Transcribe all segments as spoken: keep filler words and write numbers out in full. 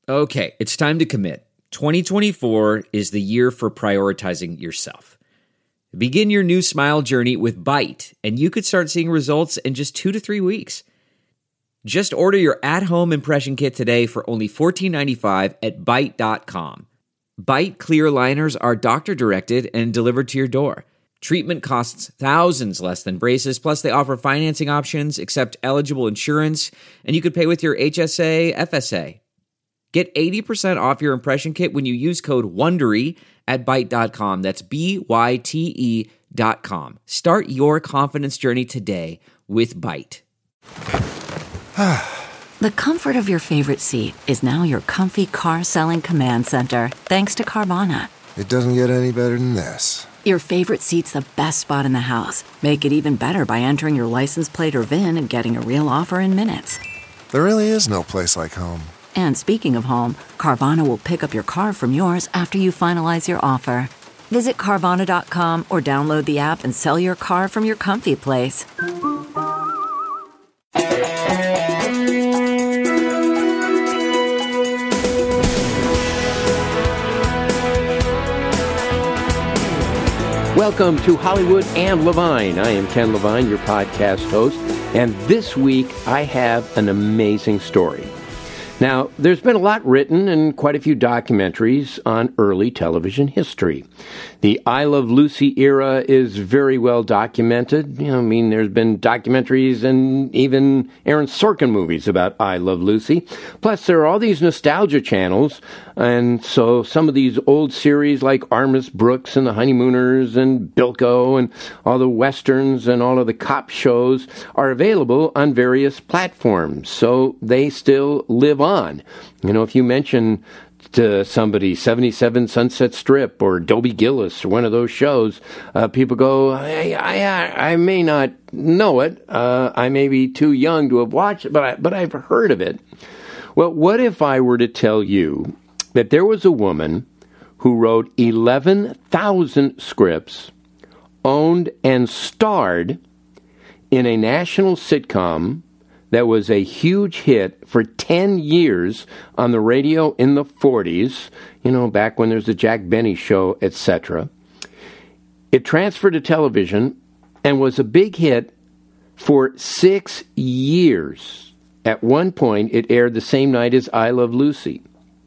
Okay, it's time to commit. twenty twenty-four is the year for prioritizing yourself. Begin your new smile journey with Byte, and you could start seeing results in just two to three weeks. Just order your at-home impression kit today for only fourteen ninety-five at byte dot com. Byte clear aligners are doctor-directed and delivered to your door. Treatment costs thousands less than braces, plus they offer financing options, accept eligible insurance, and you could pay with your H S A, F S A. Get eighty percent off your impression kit when you use code WONDERY at byte dot com. That's B Y T E dot com. Start your confidence journey today with Byte. The comfort of your favorite seat is now your comfy car-selling command center, thanks to Carvana. It doesn't get any better than this. Your favorite seat's the best spot in the house. Make it even better by entering your license plate or V I N and getting a real offer in minutes. There really is no place like home. And speaking of home, Carvana will pick up your car from yours after you finalize your offer. Visit Carvana dot com or download the app and sell your car from your comfy place. Welcome to Hollywood and Levine. I am Ken Levine, your podcast host, and this week I have an amazing story. Now, there's been a lot written and quite a few documentaries on early television history. The I Love Lucy era is very well documented. You know, I mean, there's been documentaries and even Aaron Sorkin movies about I Love Lucy. Plus, there are all these nostalgia channels, and so some of these old series like Armus Brooks and the Honeymooners and Bilko and all the westerns and all of the cop shows are available on various platforms, so they still live on. On. You know, if you mention to somebody seventy-seven Sunset Strip or Dobie Gillis or one of those shows, uh, people go, I, I, I may not know it. Uh, I may be too young to have watched it, but, I, but I've heard of it. Well, what if I were to tell you that there was a woman who wrote eleven thousand scripts, owned and starred in a national sitcom that was a huge hit for ten years on the radio in the forties, you know, back when there's the Jack Benny show, et cetera. It transferred to television and was a big hit for six years. At one point, it aired the same night as I Love Lucy.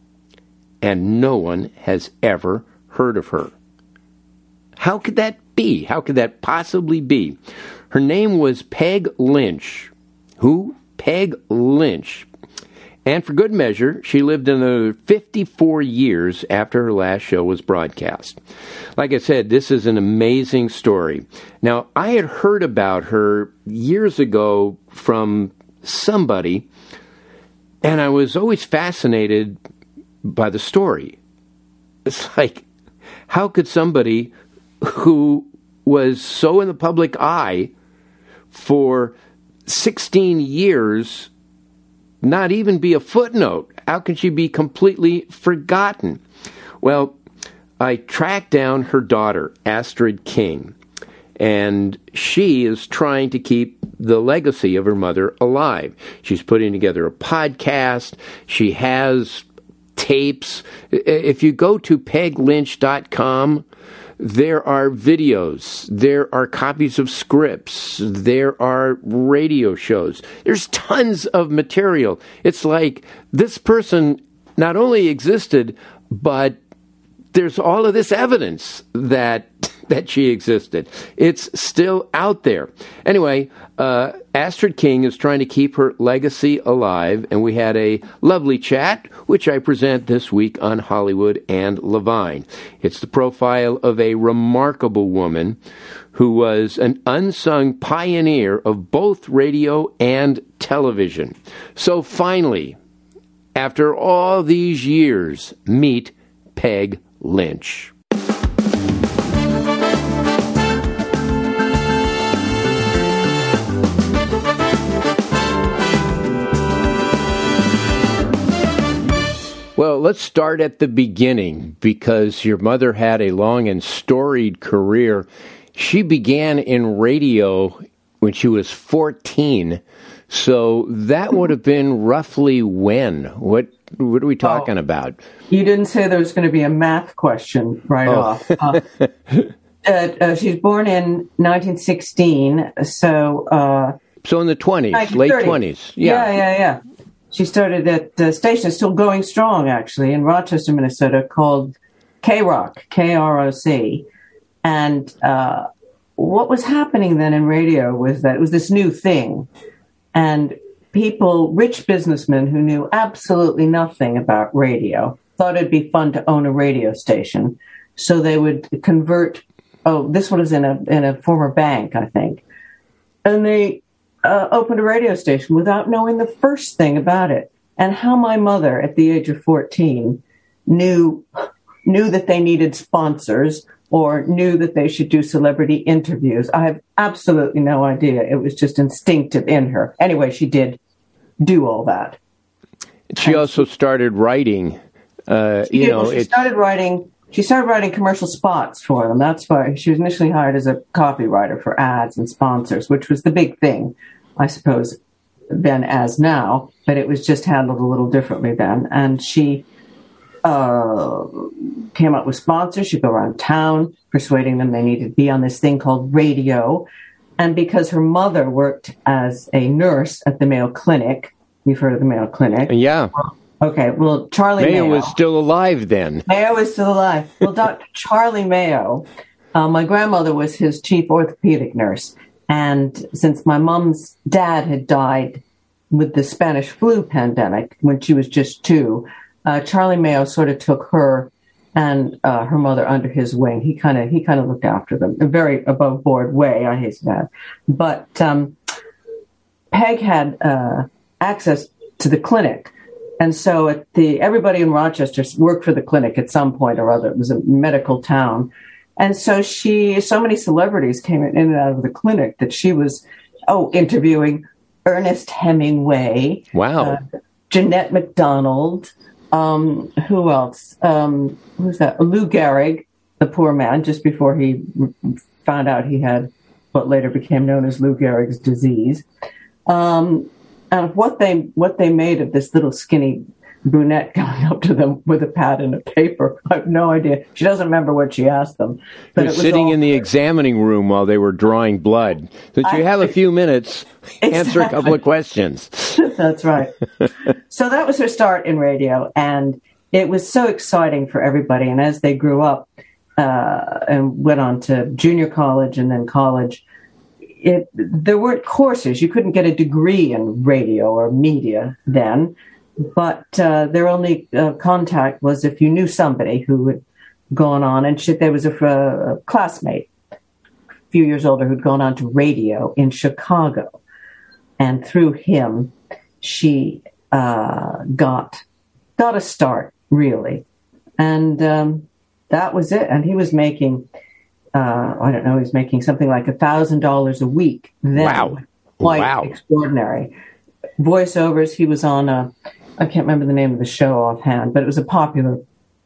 And no one has ever heard of her. How could that be? How could that possibly be? Her name was Peg Lynch. Who? Peg Lynch. And for good measure, she lived another fifty-four years after her last show was broadcast. Like I said, this is an amazing story. Now, I had heard about her years ago from somebody, and I was always fascinated by the story. It's like, how could somebody who was so in the public eye for sixteen years not even be a footnote? How can she be completely forgotten? Well, I tracked down her daughter, Astrid King, and she is trying to keep the legacy of her mother alive. She's putting together a podcast. She has tapes. If you go to peg lynch dot com, there are videos, there are copies of scripts, there are radio shows. There's tons of material. It's like this person not only existed, but there's all of this evidence that that she existed. It's still out there. Anyway, uh, Astrid King is trying to keep her legacy alive, and we had a lovely chat, which I present this week on Hollywood and Levine. It's the profile of a remarkable woman who was an unsung pioneer of both radio and television. So finally, after all these years, meet Peg Lynch. Well, let's start at the beginning, because your mother had a long and storied career. She began in radio when she was fourteen. So that would have been roughly when? What What are we talking oh, about? You didn't say there was going to be a math question right oh. off. Uh, uh, uh, she was born in nineteen sixteen, so... Uh, so in the twenties, late twenties. Yeah, yeah, yeah. yeah. She started at the station, still going strong, actually, in Rochester, Minnesota, called K-Rock, K R O C. And uh, what was happening then in radio was that it was this new thing. And people, rich businessmen who knew absolutely nothing about radio, thought it'd be fun to own a radio station. So they would convert, oh, this one was in a in a former bank, I think. And they uh, opened a radio station without knowing the first thing about it. And how my mother, at the age of fourteen, knew knew that they needed sponsors or knew that they should do celebrity interviews. I have absolutely no idea. It was just instinctive in her. Anyway, she did do all that. She and also started writing. Uh, she you did, know, well, she started writing. She started writing commercial spots for them. That's why she was initially hired as a copywriter for ads and sponsors, which was the big thing, I suppose, then as now. But it was just handled a little differently then. And she uh, came up with sponsors. She'd go around town persuading them they needed to be on this thing called radio. And because her mother worked as a nurse at the Mayo Clinic, you've heard of the Mayo Clinic. Yeah. Okay, well, Charlie Mayo. Mayo was still alive then. Mayo was still alive. Well, Doctor Charlie Mayo, uh, my grandmother was his chief orthopedic nurse. And since my mom's dad had died with the Spanish flu pandemic when she was just two, uh, Charlie Mayo sort of took her and uh, her mother under his wing. He kind of he kind of looked after them in a very above board way, I hasten to add. But um, Peg had uh, access to the clinic. And so at the everybody in Rochester worked for the clinic at some point or other. It was a medical town. And so she, so many celebrities came in and out of the clinic that she was, oh, interviewing Ernest Hemingway. Wow. Uh, Jeanette MacDonald. Um, who else? Um, who's that? Lou Gehrig, the poor man, just before he found out he had what later became known as Lou Gehrig's disease. Um, and what they what they made of this little skinny brunette coming up to them with a pad and a paper, I have no idea. She doesn't remember what she asked them. But They're it was sitting all- in the examining room while they were drawing blood. So you I, have a few minutes, exactly. Answer a couple of questions. That's right. So that was her start in radio, and it was so exciting for everybody. And as they grew up uh, and went on to junior college and then college, it, there weren't courses. You couldn't get a degree in radio or media then. But uh, their only uh, contact was if you knew somebody who had gone on, and she, there was a, a classmate, a few years older, who'd gone on to radio in Chicago. And through him, she uh, got got a start, really. And um, that was it. And he was making, uh, I don't know, he was making something like one thousand dollars a week. Then. Wow. Quite wow. extraordinary. Voiceovers, he was on a, I can't remember the name of the show offhand, but it was a popular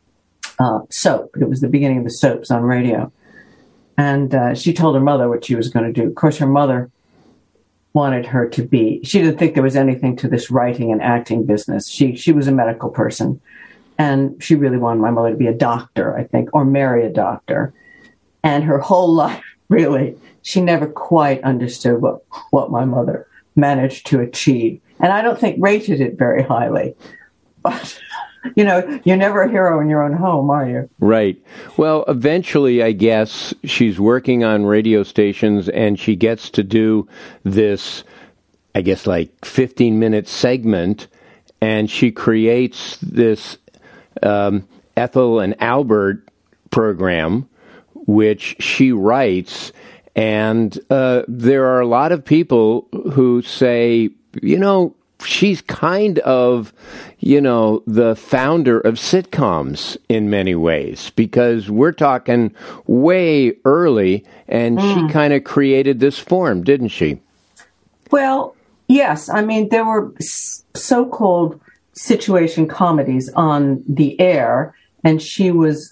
uh, soap. It was the beginning of the soaps on radio. And uh, she told her mother what she was going to do. Of course, her mother wanted her to be, she didn't think there was anything to this writing and acting business. She she was a medical person. And she really wanted my mother to be a doctor, I think, or marry a doctor. And her whole life, really, she never quite understood what, what my mother managed to achieve. And I don't think rated it very highly. But, you know, you're never a hero in your own home, are you? Right. Well, eventually, I guess, she's working on radio stations and she gets to do this, I guess, like fifteen-minute segment. And she creates this um, Ethel and Albert program, which she writes. And uh, there are a lot of people who say, you know, she's kind of, you know, the founder of sitcoms in many ways, because we're talking way early, and mm. she kind of created this form, didn't she? Well, yes. I mean, there were so-called situation comedies on the air, and she was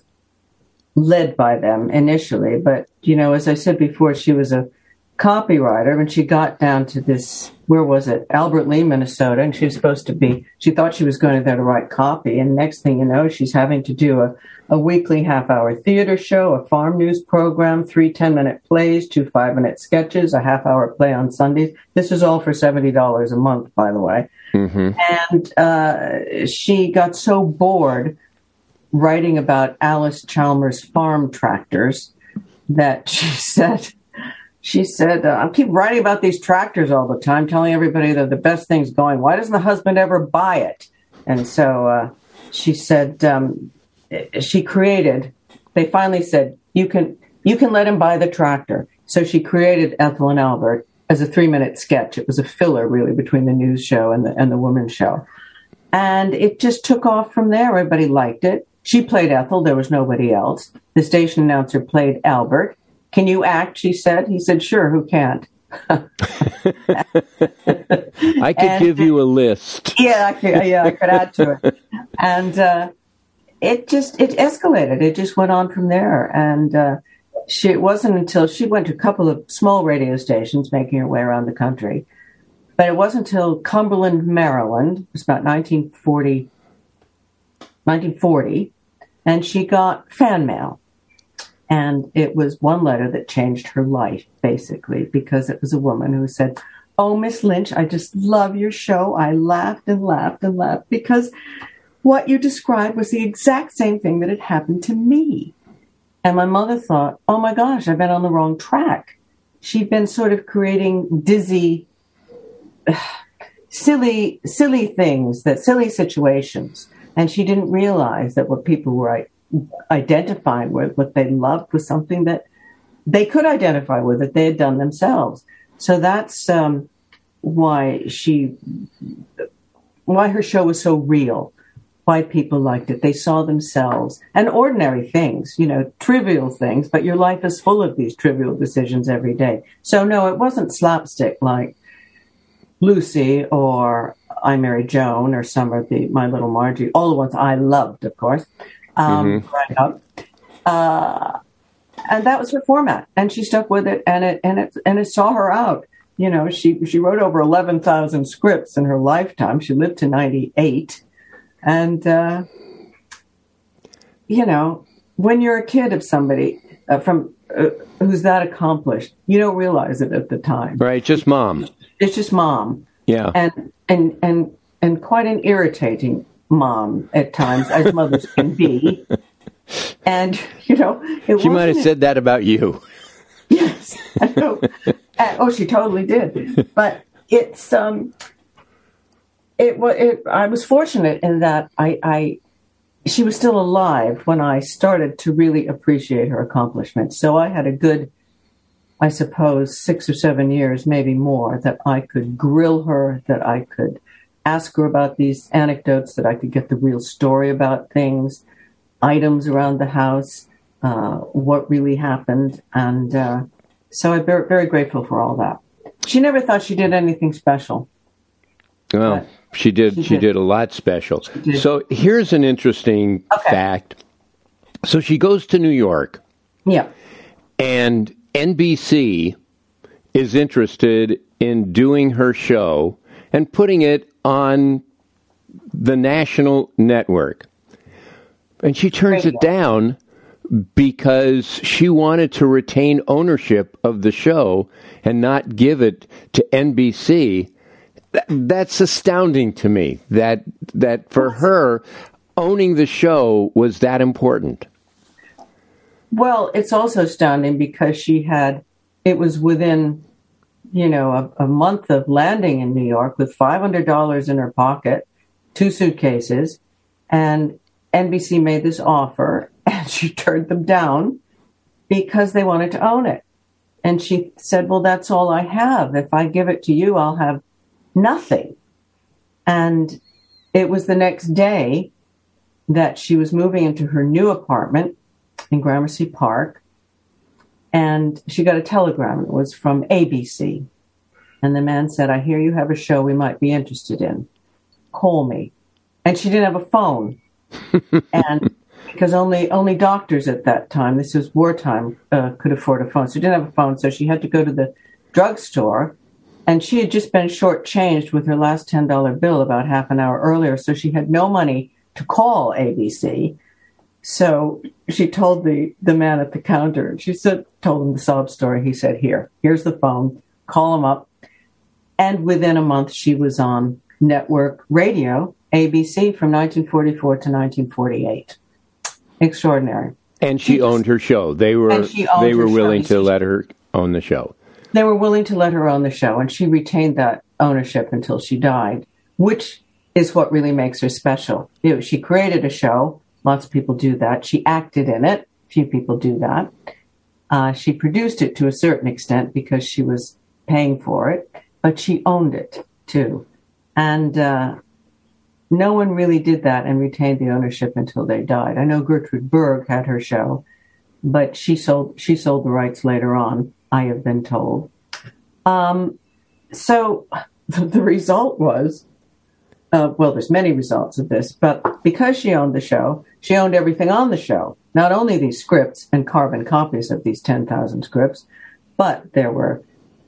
led by them initially. But, you know, as I said before, she was a copywriter. When she got down to this where was it? Albert Lee, Minnesota. And she was supposed to be, she thought she was going there to write copy. And next thing you know, she's having to do a, a weekly half hour theater show, a farm news program, three ten minute plays, two five minute sketches, a half hour play on Sundays. This is all for seventy dollars a month, by the way. Mm-hmm. And uh, she got so bored writing about Alice Chalmers farm tractors that she said, She said, uh, I keep writing about these tractors all the time, telling everybody they're the best things going. Why doesn't the husband ever buy it? And so uh, she said, um, she created, they finally said, you can you can let him buy the tractor. So she created Ethel and Albert as a three-minute sketch. It was a filler, really, between the news show and the, and the women's show. And it just took off from there. Everybody liked it. She played Ethel. There was nobody else. The station announcer played Albert. Can you act, she said. He said, sure, who can't? I could and, give you a list. Yeah, I could, yeah, I could add to it. And uh, it just, it escalated. It just went on from there. And uh, she, it wasn't until she went to a couple of small radio stations making her way around the country. But it wasn't until Cumberland, Maryland, it was about nineteen forty, nineteen forty, and she got fan mail. And it was one letter that changed her life, basically, because it was a woman who said, oh, Miss Lynch, I just love your show. I laughed and laughed and laughed because what you described was the exact same thing that had happened to me. And my mother thought, oh, my gosh, I've been on the wrong track. She'd been sort of creating dizzy, silly, silly things, that silly situations. And she didn't realize that what people were identifying with, what they loved, was something that they could identify with, that they had done themselves. So that's um, why she, why her show was so real, why people liked it. They saw themselves and ordinary things, you know, trivial things, but your life is full of these trivial decisions every day. So no, it wasn't slapstick like Lucy or I Married Joan or some of the My Little Margie, all the ones I loved, of course. Um, mm-hmm. right up. Uh, and that was her format, and she stuck with it, and it and it and it saw her out. You know, she she wrote over eleven thousand scripts in her lifetime. She lived to ninety-eight, and uh, you know, when you're a kid of somebody uh, from uh, who's that accomplished, you don't realize it at the time. Right, just mom. It's just mom. Yeah, and and and and quite an irritating mom at times, as mothers can be. And, you know, it she might have said that about you. Yes. I know. uh, oh, she totally did. But it's, um, it was, it, I was fortunate in that I, I, she was still alive when I started to really appreciate her accomplishments. So I had a good, I suppose, six or seven years, maybe more, that I could grill her, that I could ask her about these anecdotes, that I could get the real story about things, items around the house, uh, what really happened. And uh, so I'm very, very grateful for all that. She never thought she did anything special. Well, she did. She, she did. did a lot special. So here's an interesting okay. fact. So she goes to New York. Yeah. And N B C is interested in doing her show and putting it on the national network. And she turns Radio. it down because she wanted to retain ownership of the show and not give it to N B C. Th- that's astounding to me, that that for her, owning the show was that important. Well, it's also astounding because she had, it was within, you know, a, a month of landing in New York with five hundred dollars in her pocket, two suitcases, and N B C made this offer, and she turned them down because they wanted to own it. And she said, well, that's all I have. If I give it to you, I'll have nothing. And it was the next day that she was moving into her new apartment in Gramercy Park, and she got a telegram. It was from A B C. And the man said, I hear you have a show we might be interested in. Call me. And she didn't have a phone. And because only only doctors at that time, this was wartime, uh, could afford a phone. So she didn't have a phone, so she had to go to the drugstore And she had just been shortchanged with her last ten dollar bill about half an hour earlier, so she had no money to call A B C. So she told the, the man at the counter, and she said, told him the sob story. He said, here, here's the phone, call him up. And within a month, she was on network radio, A B C, from nineteen forty-four to nineteen forty-eight. Extraordinary. And she, she owned just, her show. They were they were willing show. to let her own the show. They were willing to let her own the show, and she retained that ownership until she died, which is what really makes her special. You know, she created a show. Lots of people do that. She acted in it. Few people do that. Uh, she produced it to a certain extent because she was paying for it, but she owned it too. And uh, no one really did that and retained the ownership until they died. I know Gertrude Berg had her show, but she sold she sold the rights later on, I have been told. Um, so the result was, uh, well, there's many results of this, but because she owned the show, she owned everything on the show. Not only these scripts and carbon copies of these ten thousand scripts, but there were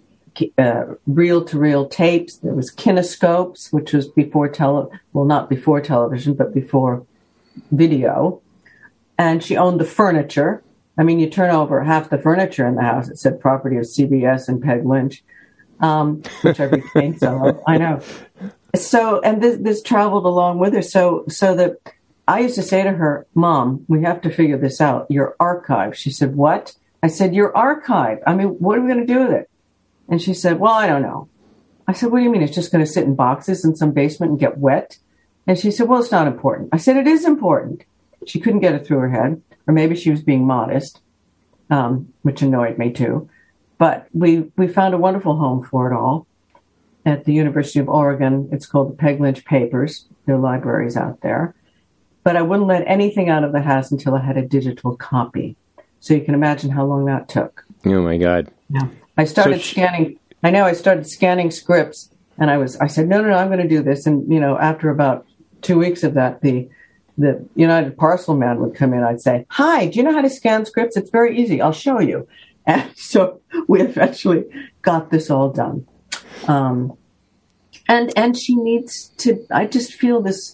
uh, reel-to-reel tapes. There was kinescopes, which was before tele, well, not before television, but before video. And she owned the furniture. I mean, you turn over half the furniture in the house, it said property of C B S and Peg Lynch, um, which I retained some of. I know. So, and this, this traveled along with her. So, so that I used to say to her, Mom, we have to figure this out. Your archive. She said, what? I said, your archive. I mean, what are we going to do with it? And she said, well, I don't know. I said, what do you mean? It's just going to sit in boxes in some basement and get wet? And she said, well, it's not important. I said, it is important. She couldn't get it through her head. Or maybe she was being modest, um, which annoyed me too. But we, we found a wonderful home for it all at the University of Oregon. It's called the Peg Lynch Papers. There are libraries out there. But I wouldn't let anything out of the house until I had a digital copy. So you can imagine how long that took. Oh, my God. Yeah. I started so she- scanning. I know I started scanning scripts, and I was. I said, no, no, no, I'm going to do this. And, you know, after about two weeks of that, the the United Parcel Man would come in. I'd say, hi, do you know how to scan scripts? It's very easy. I'll show you. And so we eventually got this all done. Um, and and she needs to, I just feel this,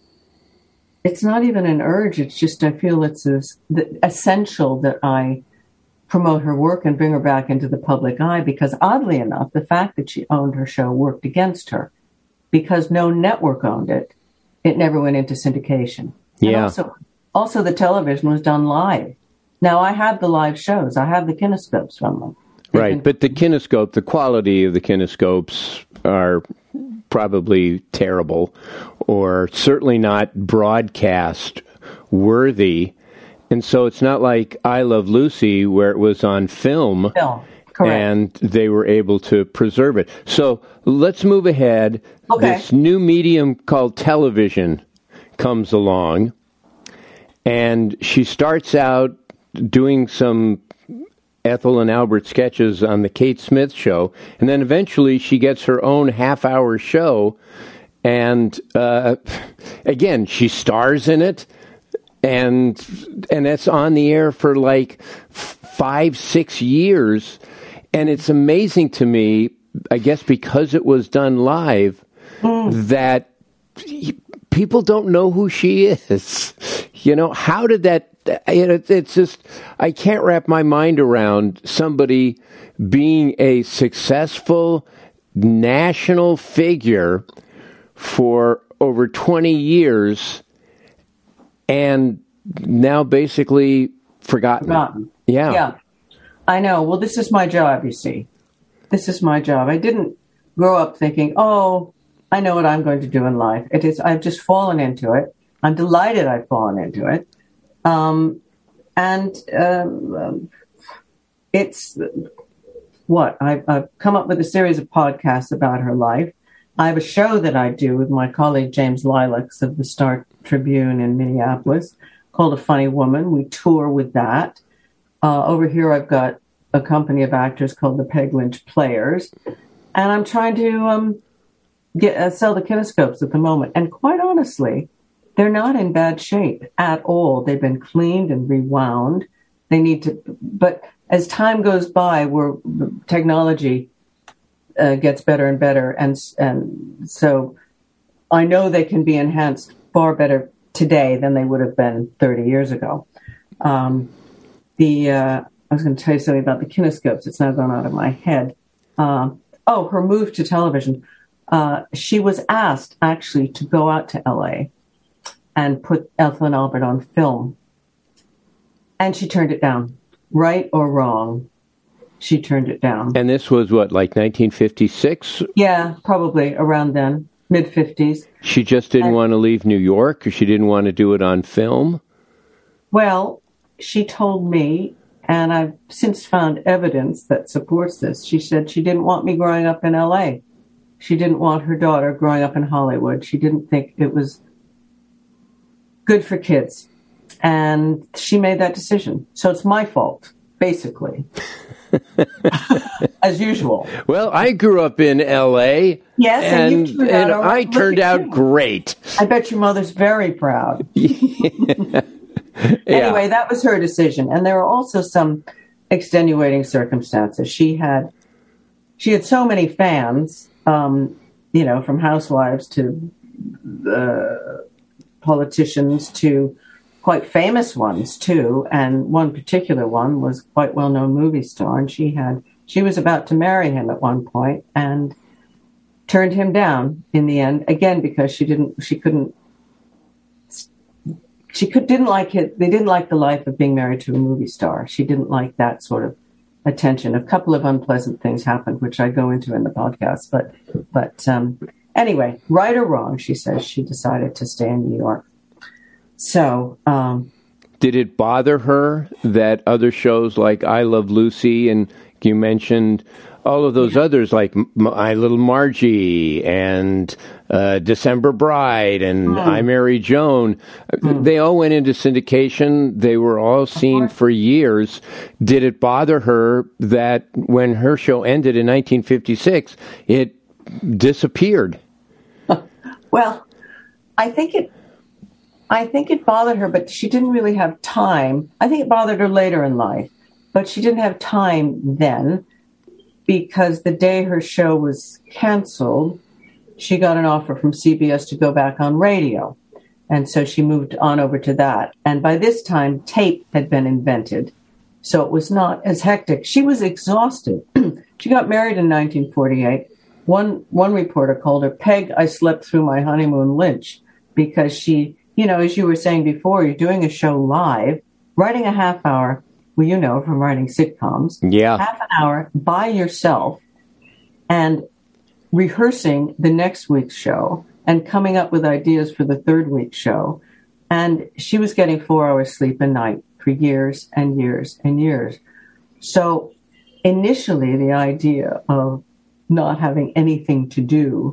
it's not even an urge. It's just, I feel it's this, the, essential that I promote her work and bring her back into the public eye, because oddly enough, the fact that she owned her show worked against her, because no network owned it. It never went into syndication. Yeah. And also, also the television was done live. Now, I have the live shows. I have the kinescopes from them. They've right, been- but the kinescope, the quality of the kinescopes are probably terrible, or certainly not broadcast worthy. And so it's not like I Love Lucy, where it was on film. Film, correct. And they were able to preserve it. So let's move ahead. Okay. This new medium called television comes along, and she starts out doing some Ethel and Albert sketches on the Kate Smith Show, and then eventually she gets her own half-hour show, and uh, again, she stars in it, and and it's on the air for like five, six years, and it's amazing to me, I guess because it was done live, mm. that people don't know who she is. You know, how did that, you know, it's just, I can't wrap my mind around somebody being a successful national figure for over twenty years and now basically forgotten. Forgotten. Yeah. Yeah. I know. Well, this is my job, you see. This is my job. I didn't grow up thinking, oh, I know what I'm going to do in life. It is, I've just fallen into it. I'm delighted I've fallen into it. Um, and um, it's what? I've, I've come up with a series of podcasts about her life. I have a show that I do with my colleague James Lilacs of the Star Tribune in Minneapolis called A Funny Woman. We tour with that. Uh, over here, I've got a company of actors called the Peg Lynch Players. And I'm trying to um, get uh, sell the kinescopes at the moment. And quite honestly, they're not in bad shape at all. They've been cleaned and rewound. They need to, but as time goes by, where technology uh, gets better and better. And, and so I know they can be enhanced far better today than they would have been thirty years ago. Um, the uh, I was going to tell you something about the kinescopes. It's now gone out of my head. Uh, oh, her move to television. Uh, she was asked, actually, to go out to L A and put Ethel and Albert on film. And she turned it down. Right or wrong, she turned it down. And this was, what, like nineteen fifty-six? Yeah, probably around then, mid-fifties. She just didn't and, want to leave New York, or she didn't want to do it on film? Well, she told me, and I've since found evidence that supports this, she said she didn't want me growing up in L A. She didn't want her daughter growing up in Hollywood. She didn't think it was good for kids. And she made that decision. So it's my fault, basically. As usual. Well, I grew up in L A. Yes, and, and, you and I turned out too. great. I bet your mother's very proud. Yeah. Anyway, that was her decision. And there are also some extenuating circumstances. She had she had so many fans, um, you know, from housewives to uh, politicians to quite famous ones too, and one particular one was quite well-known movie star, and she had she was about to marry him at one point and turned him down in the end, again because she didn't she couldn't she could didn't like it they didn't like the life of being married to a movie star. She didn't like that sort of attention. A couple of unpleasant things happened, which I go into in the podcast, but but um anyway, right or wrong, she says she decided to stay in New York. So, um, did it bother her that other shows like I Love Lucy, and you mentioned all of those yeah. others like My Little Margie and uh, December Bride and mm. I Marry Joan, mm. they all went into syndication. They were all seen for years. Did it bother her that when her show ended in nineteen fifty-six, it disappeared? Well, I think it I think it bothered her, but she didn't really have time. I think it bothered her later in life, but she didn't have time then because the day her show was canceled, she got an offer from C B S to go back on radio. And so she moved on over to that. And by this time, tape had been invented, so it was not as hectic. She was exhausted. She got married in nineteen forty-eight. One, one reporter called her, "Peg, I slept through my honeymoon Lynch," because she... You know, as you were saying before, you're doing a show live, writing a half hour, well, you know, from writing sitcoms, yeah, half an hour by yourself and rehearsing the next week's show and coming up with ideas for the third week's show. And she was getting four hours sleep a night for years and years and years. So initially, the idea of not having anything to do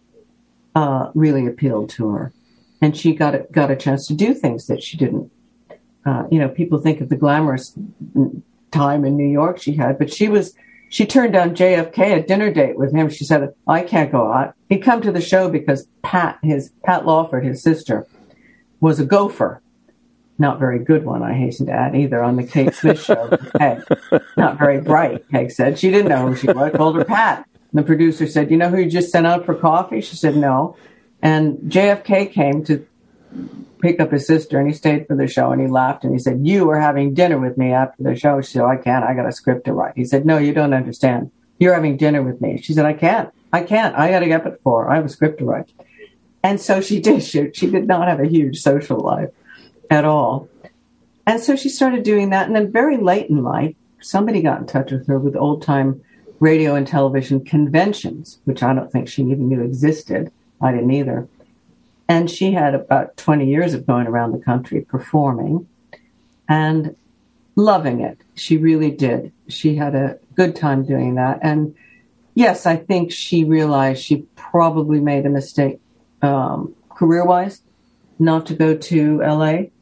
uh, really appealed to her. And she got a, got a chance to do things that she didn't. Uh, you know, people think of the glamorous time in New York she had, but she was she turned down J F K, a dinner date with him. She said, "I can't go out." He'd come to the show because Pat, his Pat Lawford, his sister, was a gopher. Not very good one, I hasten to add, either on the Kate Smith show. Peg. Not very bright, Peg said. She didn't know who she was. I called her Pat. And the producer said, "You know who you just sent out for coffee?" She said, "No." And J F K came to pick up his sister, and he stayed for the show, and he laughed, and he said, "You were having dinner with me after the show." She said, "I can't. I got a script to write." He said, "No, you don't understand. You're having dinner with me." She said, "I can't. I can't. I got to get up at four. I have a script to write." And so she did shoot. She did not have a huge social life at all. And so she started doing that. And then very late in life, somebody got in touch with her with old-time radio and television conventions, which I don't think she even knew existed. I didn't either. And she had about twenty years of going around the country performing and loving it. She really did. She had a good time doing that. And yes, I think she realized she probably made a mistake um, career-wise not to go to L A.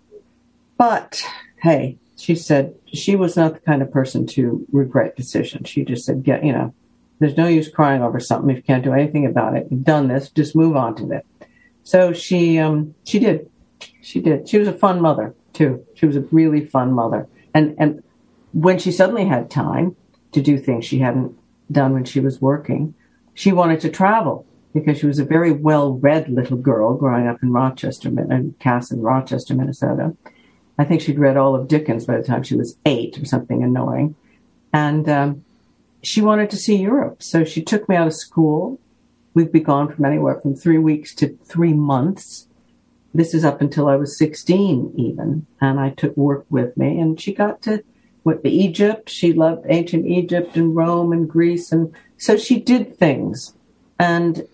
But, hey, she said she was not the kind of person to regret decisions. She just said, "Get, you know, there's no use crying over something if you can't do anything about it. You've done this, just move on to it." So she um, she did. She did. She was a fun mother, too. She was a really fun mother. And and when she suddenly had time to do things she hadn't done when she was working. She wanted to travel because she was a very well-read little girl growing up in Rochester, and Cass in Rochester, Minnesota. I think she'd read all of Dickens by the time she was eight or something annoying. And um, she wanted to see Europe. So she took me out of school. We'd be gone from anywhere from three weeks to three months. This is up until I was sixteen even. And I took work with me. And she got to went to Egypt. She loved ancient Egypt and Rome and Greece. And so she did things. And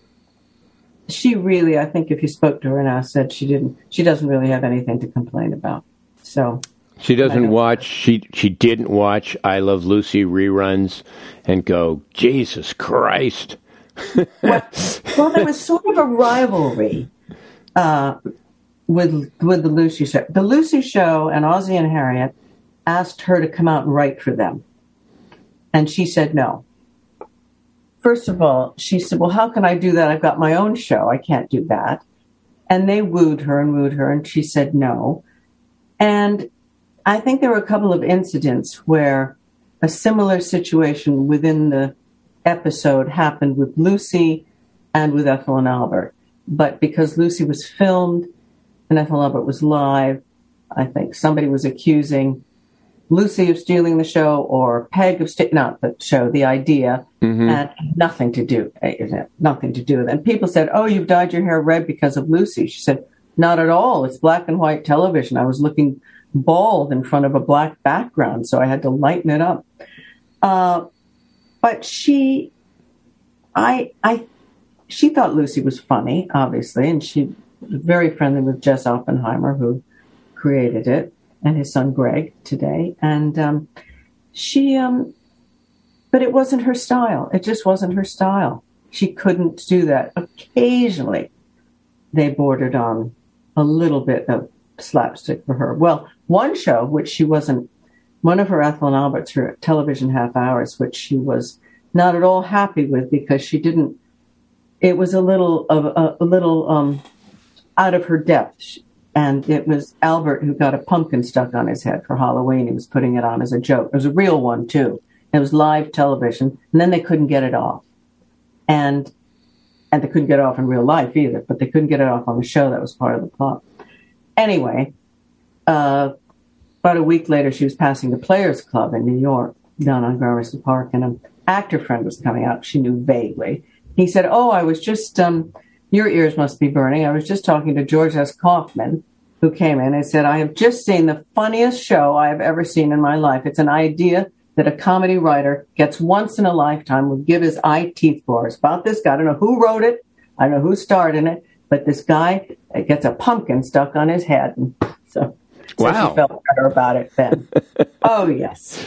she really, I think if you spoke to her now, said she didn't, she doesn't really have anything to complain about. So she doesn't watch, she, she didn't watch I Love Lucy reruns and go, Jesus Christ. well, well, there was sort of a rivalry uh, with with the Lucy show. The Lucy show and Ozzie and Harriet asked her to come out and write for them. And she said no. First of all, she said, well, how can I do that? I've got my own show. I can't do that. And they wooed her and wooed her, and she said no. And I think there were a couple of incidents where a similar situation within the episode happened with Lucy and with Ethel and Albert. But because Lucy was filmed and Ethel and Albert was live, I think somebody was accusing Lucy of stealing the show or Peg of stealing, not the show, the idea, mm-hmm. and nothing to do, nothing to do with it. And people said, oh, you've dyed your hair red because of Lucy. She said, not at all. It's black and white television. I was looking bald in front of a black background, so I had to lighten it up. Uh, but she, I, I, she thought Lucy was funny, obviously, and she was very friendly with Jess Oppenheimer, who created it, and his son Greg today. And um, she, um, but it wasn't her style. It just wasn't her style. She couldn't do that. Occasionally, they bordered on a little bit of slapstick for her. Well, one show, which she wasn't, one of her Ethel and Albert's, her television half hours, which she was not at all happy with because she didn't, it was a little of a, a little um, out of her depth. And it was Albert who got a pumpkin stuck on his head for Halloween. He was putting it on as a joke. It was a real one, too. It was live television. And then they couldn't get it off. And and they couldn't get it off in real life either, but they couldn't get it off on the show. That was part of the plot. Anyway, uh, about a week later, she was passing the Players Club in New York, down on Gramercy Park, and an actor friend was coming out. She knew vaguely. He said, oh, I was just... Um, your ears must be burning. I was just talking to George S. Kaufman, who came in and said, I have just seen the funniest show I have ever seen in my life. It's an idea that a comedy writer gets once in a lifetime, would give his eye teeth for. It's about this guy. I don't know who wrote it. I don't know who starred in it. But this guy gets a pumpkin stuck on his head. And so, so wow. She felt better about it then. Oh, yes.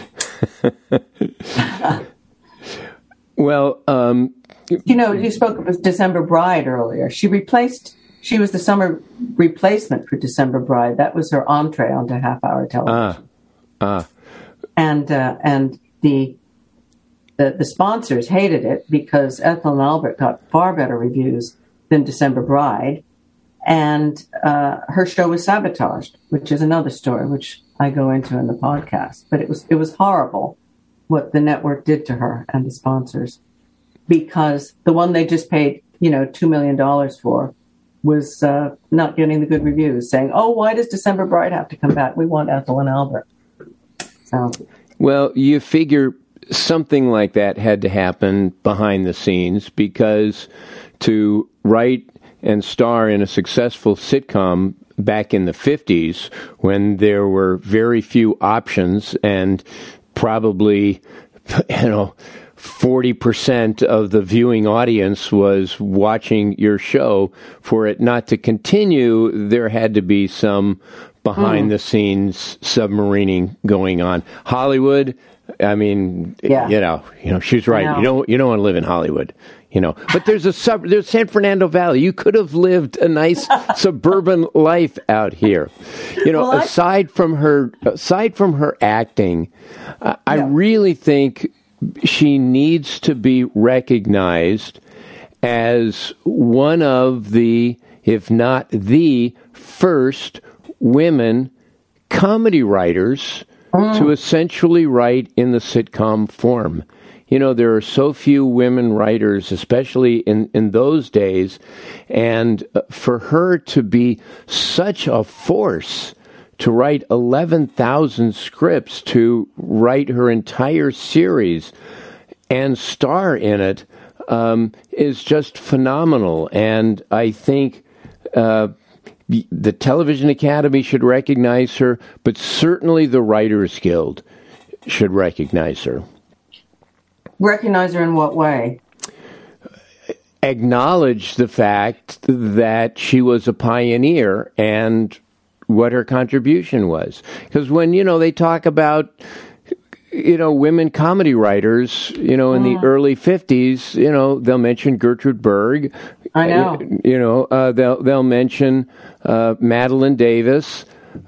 Well, um... You know, you spoke of December Bride earlier. She replaced, she was the summer replacement for December Bride. That was her entree onto half-hour television. Ah, ah. And, uh, and the, the the sponsors hated it because Ethel and Albert got far better reviews than December Bride. And uh, her show was sabotaged, which is another story, which I go into in the podcast. But it was it was horrible what the network did to her and the sponsors. Because the one they just paid, you know, two million dollars for was uh, not getting the good reviews, saying, oh, why does December Bride have to come back? We want Ethel and Albert. So, well, you figure something like that had to happen behind the scenes, because to write and star in a successful sitcom back in the fifties, when there were very few options and probably, you know, forty percent of the viewing audience was watching your show, for it not to continue, there had to be some behind-the-scenes submarining going on. Hollywood, I mean, yeah. you know, you know, she's right. You don't, you don't want to live in Hollywood, you know. But there's a sub, there's San Fernando Valley. You could have lived a nice suburban life out here, you know. Well, aside I... from her, aside from her acting, uh, yeah. I really think she needs to be recognized as one of the, if not the first women comedy writers mm. to essentially write in the sitcom form. you know, there are so few women writers, especially in, in those days. And for her to be such a force to write eleven thousand scripts, to write her entire series and star in it, um, is just phenomenal. And I think uh, the Television Academy should recognize her, but certainly the Writers Guild should recognize her. Recognize her in what way? Acknowledge the fact that she was a pioneer and what her contribution was. Because when, you know, they talk about, you know, women comedy writers, you know, in mm. the early fifties, you know, they'll mention Gertrude Berg. I know. You know, uh, they'll they'll mention uh, Madeline Davis.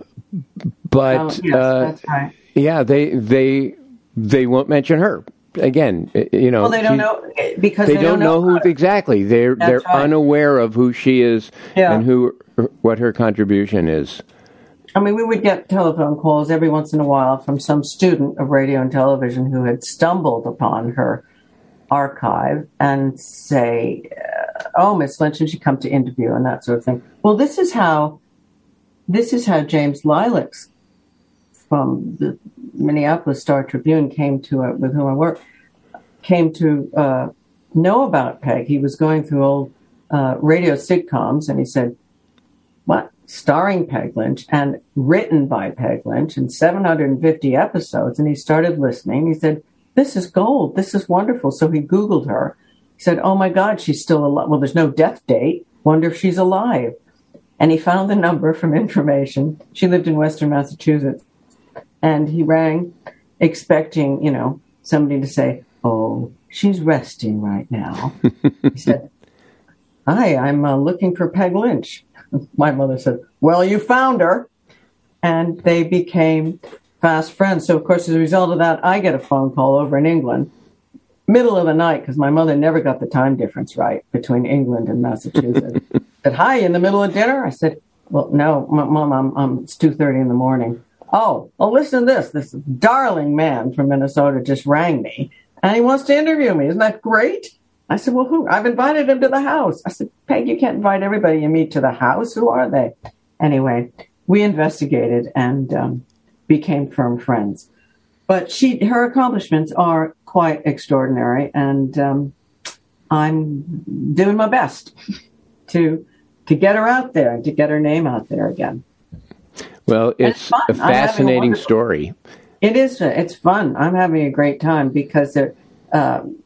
But, oh, yes, uh, that's right. yeah, they, they, they won't mention her. Again, you know, well, they don't she, know because they, they don't, don't know, know who exactly. They're That's they're right. unaware of who she is yeah. and who what her contribution is. I mean, we would get telephone calls every once in a while from some student of radio and television who had stumbled upon her archive and say, "Oh, Miss Lynch, did she come to interview?" and that sort of thing. Well, this is how this is how James Lilacs from the Minneapolis Star Tribune came to uh, with whom I work came to uh, know about Peg. He was going through old uh, radio sitcoms, and he said, "What? Starring Peg Lynch and written by Peg Lynch in seven hundred fifty episodes?" And he started listening. He said, "This is gold. This is wonderful." So he Googled her. He said, "Oh my God, she's still alive. Well, there's no death date. Wonder if she's alive." And he found the number from information. She lived in Western Massachusetts. And he rang expecting, you know, somebody to say, "Oh, she's resting right now." He said, "Hi, I'm uh, looking for Peg Lynch." My mother said, "Well, you found her." And they became fast friends. So, of course, as a result of that, I get a phone call over in England, middle of the night, because my mother never got the time difference right between England and Massachusetts. Said, "Hi, in the middle of dinner?" I said, "Well, no, Mom, I'm, I'm, it's two thirty in the morning." Oh, well, listen to this. This darling man from Minnesota just rang me, and he wants to interview me. Isn't that great? I said, "Well, who?" "I've invited him to the house." I said, "Peg, you can't invite everybody you meet to the house. Who are they?" Anyway, we investigated and um, became firm friends. But she, her accomplishments are quite extraordinary, and um, I'm doing my best to to get her out there and to get her name out there again. Well, it's, it's a fascinating a story. It is. It's fun. I'm having a great time because there, um,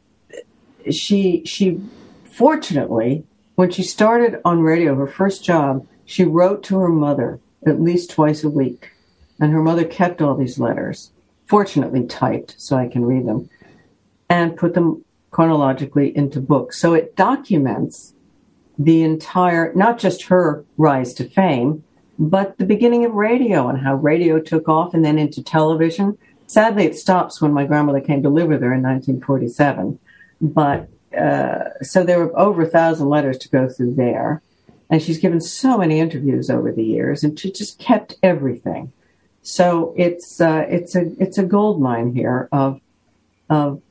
she she fortunately, when she started on radio, her first job, she wrote to her mother at least twice a week, and her mother kept all these letters, fortunately typed so I can read them, and put them chronologically into books. So it documents the entire, not just her rise to fame, but the beginning of radio and how radio took off and then into television. Sadly, it stops when my grandmother came to live with her in nineteen forty-seven. But uh, so there were over a thousand letters to go through there. And she's given so many interviews over the years, and she just kept everything. So it's uh, it's a it's a gold mine here of of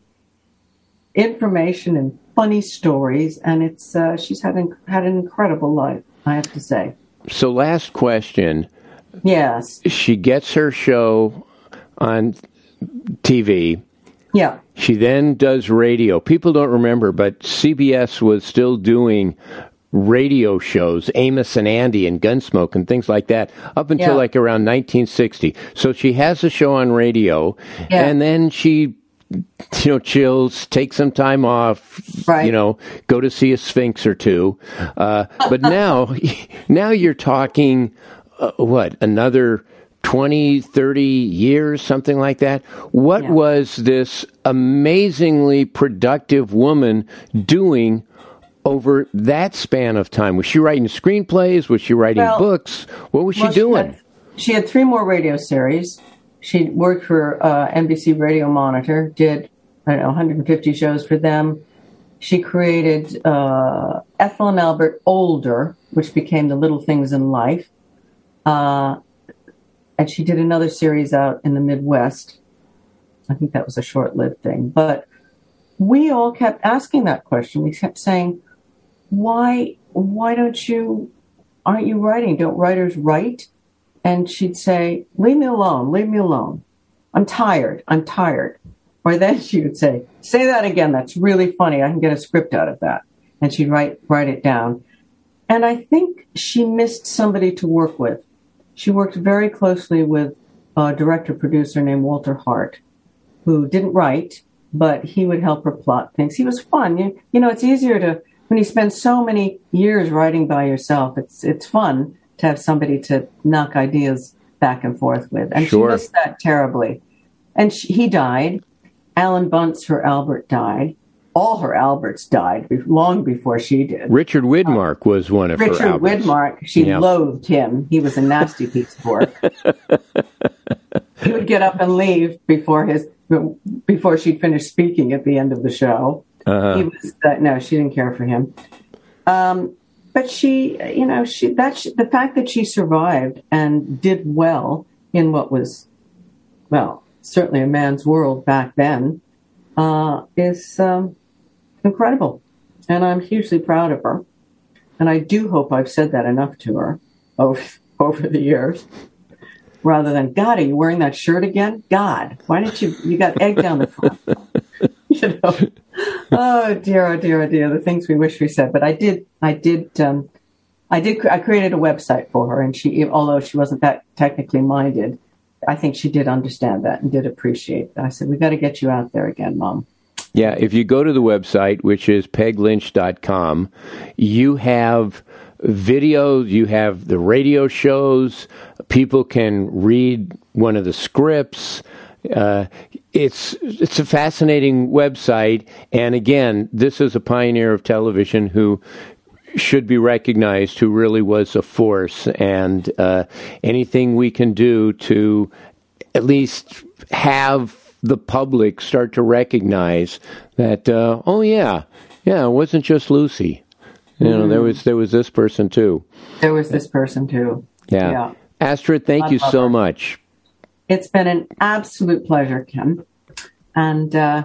information and funny stories, and it's uh, she's had an, had an incredible life, I have to say. So last question. Yes. She gets her show on T V. Yeah. She then does radio. People don't remember, but C B S was still doing radio shows, Amos and Andy and Gunsmoke and things like that, up until yeah. like around nineteen sixty. So she has a show on radio, yeah. and then she, you know, chills, take some time off, right. you know, go to see a Sphinx or two. Uh, but now, now you're talking, uh, what, another twenty, thirty years, something like that. What yeah. was this amazingly productive woman doing over that span of time? Was she writing screenplays? Was she writing well, books? What was well, she doing? She had, she had three more radio series. She worked for uh, N B C Radio Monitor, did, I don't know, one hundred fifty shows for them. She created uh, Ethel and Albert Older, which became The Little Things in Life. Uh, and she did another series out in the Midwest. I think that was a short-lived thing. But we all kept asking that question. We kept saying, why, why don't you, aren't you writing? Don't writers write? And she'd say, leave me alone, leave me alone. I'm tired, I'm tired. Or then she would say, say that again, that's really funny. I can get a script out of that. And she'd write, write it down. And I think she missed somebody to work with. She worked very closely with a director-producer named Walter Hart, who didn't write, but he would help her plot things. He was fun. You, you know, it's easier to, when you spend so many years writing by yourself, it's it's fun to have somebody to knock ideas back and forth with. And Sure. she missed that terribly. And she, he died. Alan Bunce, her Albert, died. All her Alberts died long before she did. Richard Widmark was one of Richard her Alberts. Widmark, she Yeah. loathed him. He was a nasty piece of work. He would get up and leave before his before she'd finish speaking at the end of the show. Uh-huh. He was uh, no, she didn't care for him. Um, but she, you know, she that she, the fact that she survived and did well in what was, well, certainly a man's world back then, uh, is um, incredible. And I'm hugely proud of her. And I do hope I've said that enough to her over, over the years. Rather than, God, are you wearing that shirt again? God, why didn't you, you got egg down the front. You know, oh dear, oh dear, oh dear, the things we wish we said. But I did, I did, um, I did, I created a website for her, and she, although she wasn't that technically minded, I think she did understand that and did appreciate that. I said, we got to get you out there again, Mom. Yeah, if you go to the website, which is peg lynch dot com, you have videos, you have the radio shows, people can read one of the scripts. Uh, it's it's a fascinating website, and again, this is a pioneer of television who should be recognized, who really was a force, and uh, anything we can do to at least have the public start to recognize that, uh, oh yeah, yeah, it wasn't just Lucy. You know, mm. there was there was this person too. There was this person too. Yeah. yeah. Astrid, thank I you so her. much. It's been an absolute pleasure, Ken. And uh,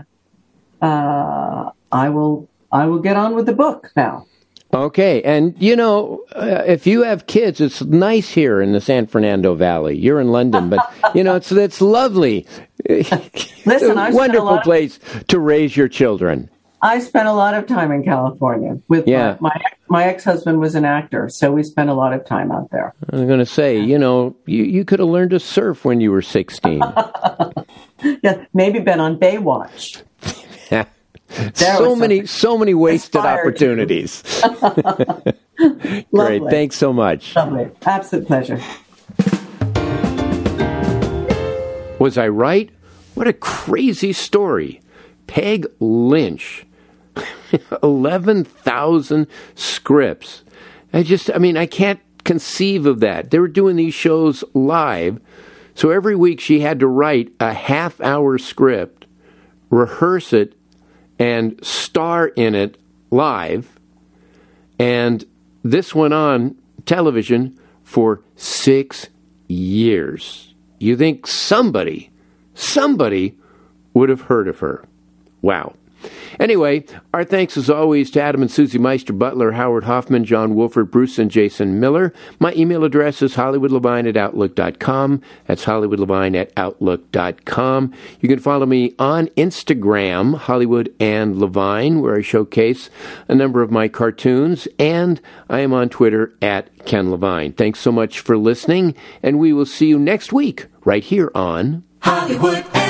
uh, I will I will get on with the book now. Okay, and you know, uh, if you have kids, it's nice here in the San Fernando Valley. You're in London, but you know, it's it's lovely. Listen, I wonderful of, place to raise your children. I spent a lot of time in California with yeah. my, my my ex-husband was an actor, so we spent a lot of time out there. I was going to say, you know, you, you could have learned to surf when you were sixteen. Yeah, maybe been on Baywatch. so many, so many wasted opportunities. Great, thanks so much. Lovely, absolute pleasure. Was I right? What a crazy story. Peg Lynch, eleven thousand scripts. I just, I mean, I can't conceive of that. They were doing these shows live, so every week she had to write a half-hour script, rehearse it, and star in it live. And this went on television for six years. You think somebody, somebody would have heard of her. Wow. Anyway, our thanks as always to Adam and Susie Meister Butler, Howard Hoffman, John Wolford, Bruce, and Jason Miller. My email address is hollywood levine at outlook dot com. That's hollywood levine at outlook dot com. You can follow me on Instagram, Hollywood and Levine, where I showcase a number of my cartoons, and I am on Twitter at Ken Levine. Thanks so much for listening, and we will see you next week right here on Hollywood and